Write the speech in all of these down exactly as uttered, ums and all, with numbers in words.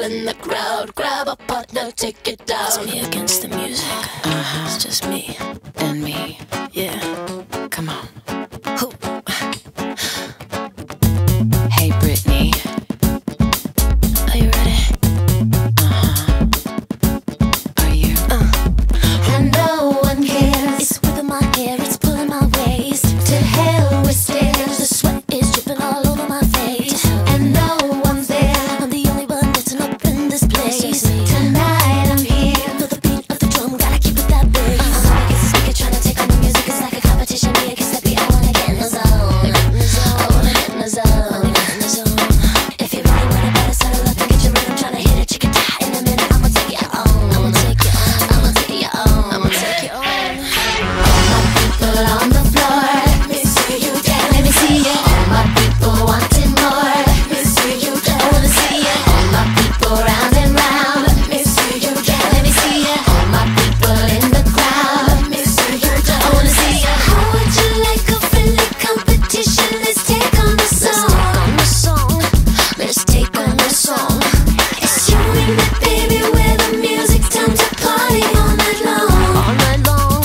in the crowd. Grab a partner, take it down. It's me against the music. Uh-huh. It's just me and me. Yeah. Come on. Hoo. Hey, Britney. Are you ready? Uh-huh. Are you? Uh. And no one cares. It's whipping my hair, it's pulling my waist. To hell with stairs. The sweat is dripping all over my face. And no one's there. I'm the only one that's up in this place. Tonight I'm here. Feel the beat of the drum, gotta keep it that bass. Uh, I'm against the speaker, trying to take on the music. It's like a competition. Me against the beat. I wanna get in the zone. I wanna get in the zone. If you really want it, better settle up and get your rhythm. Trying to hit a chicken tie in a minute. I'ma take it on. I'ma take it on. I'ma take it on. I'ma take it on. All my people on the floor. Let me see you dance. Let me see it. All my people wanting more. Let me see you dance. I wanna see it. All my people round and round. Let me see you dance. Let me see it. All my people in the crowd. Let me see you dance. I wanna see it. How would you like a friendly competition? Let's take on the song. On the song. Let's take on the song. It's you and me, baby. Where the music's time to party all night long. All night long.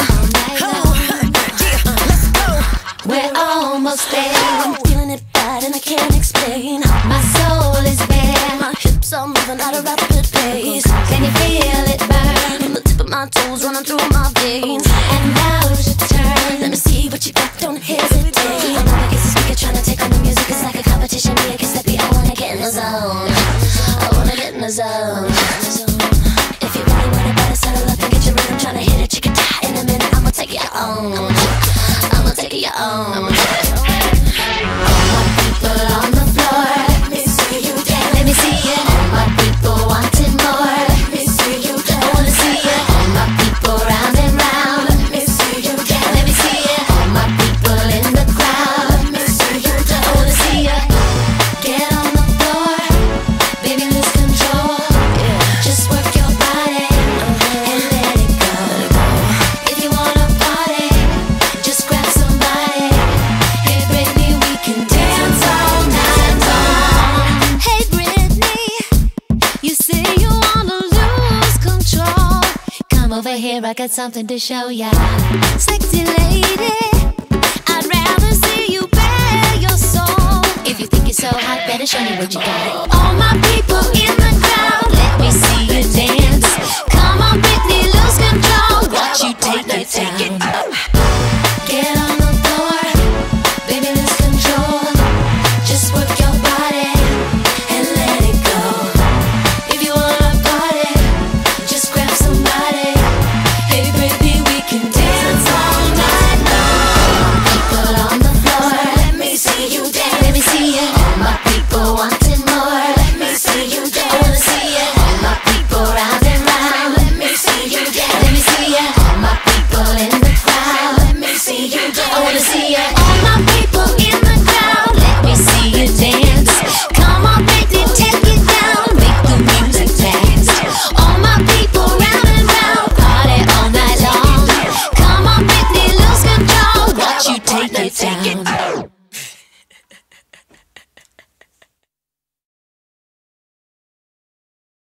We're almost there. I'm feeling it bad and I can't explain. My soul is bare. My hips are moving at a rapid pace. Can you feel it burn? From the tip of my toes running through my veins. And now's your turn. Let me see what you got, don't hesitate. I'm up against the speaker, trying to take on the music. It's like a competition. Me against the beat. I wanna get in the zone. I wanna get in the zone. If you really want it, better settle up and get your rhythm. Trying to hit a chicken tie in a minute. I'ma take it on. I'ma take it on. All my people on the floor. Let me see you dance. Let me see it. All my people wanting more. Let me see you dance. I wanna see it. All my people round and round. Let me see you dance. Let me see it. All my people in the crowd. Let me see you dance. I wanna see it. Get on the floor, baby, lose control. Just work your body and let it go. If you wanna party, just grab somebody. Hey, Britney, we can dance all night long. Hey Britney, you say you wanna lose control. Come over here, I got something to show ya. Sexy lady, I'd rather see you bare your soul. If you think you're so hot, better show me what you got. All my people in the crowd, let me see you dance. Come on Britney, lose control. Watch you take it down.